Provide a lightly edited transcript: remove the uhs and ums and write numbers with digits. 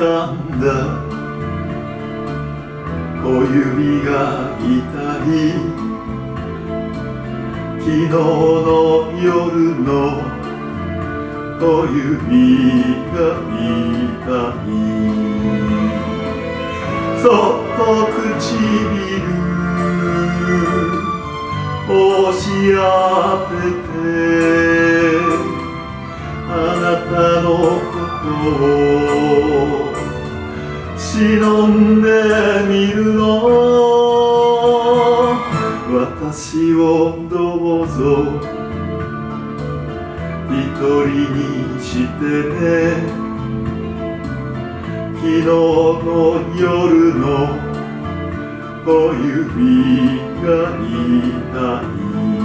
かんだ小指が痛い昨日の夜の小指が痛いそっと唇押し当ててあなたのことを忍んでみるの私をどうぞ一人にしてね昨日の夜の小指が痛い